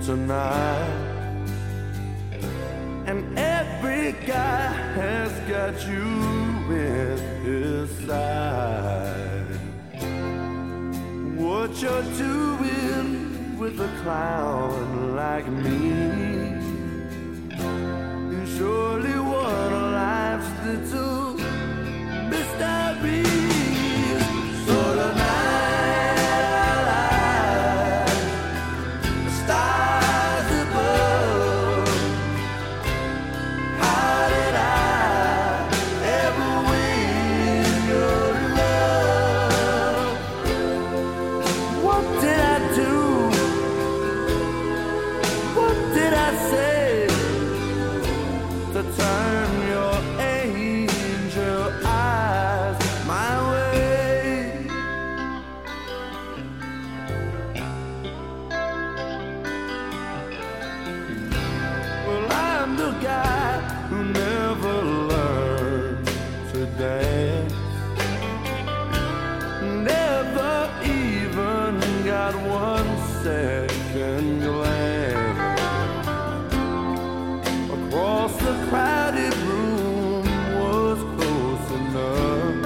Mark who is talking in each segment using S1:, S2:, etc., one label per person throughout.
S1: tonight. And every guy has got you in his side. What you're doing with a clown like me is surely one of life's little mysteries. So tonight, the stars above, how did I ever win your love? What did I do? What did I say to turn your angel eyes my way? Well, I'm the guy who never learned to dance, never even got 1 second glance across the crowded room was close enough.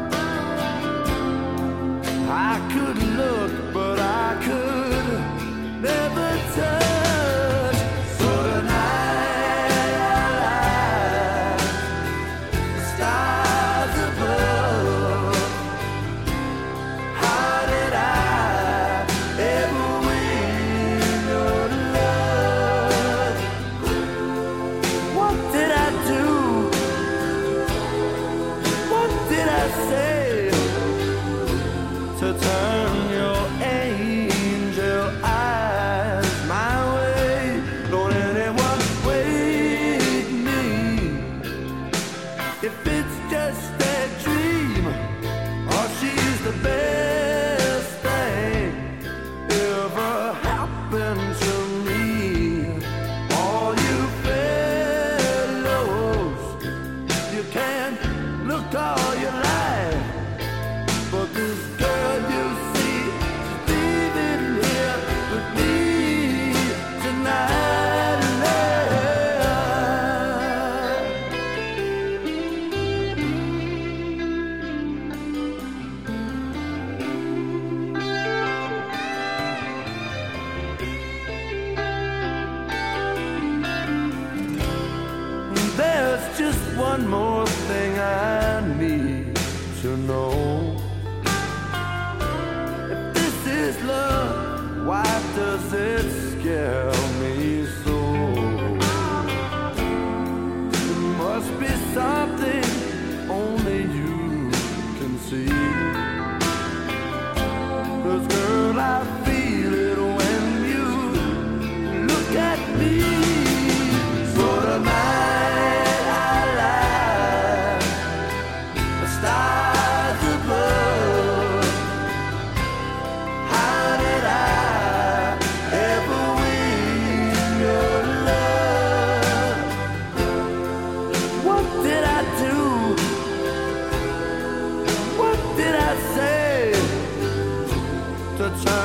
S1: I could look, but I could never touch. So tonight, the stars above, how did I ever win your love? What did I do? What did I say to turn your angel eyes my way? Don't anyone wake me if it's just a dream, or she's the best thing ever happened to me. All you fellows, you can look all you like, but this girl you see is leaving here with me tonight. There's just one more thing I need to know. If this is love, why does it scare me so? It must be something only you can see. 'Cause girl, I feel it when you look at me. So tonight I lie, the stars above, how did I ever win your love? What did I do? What did I say to turn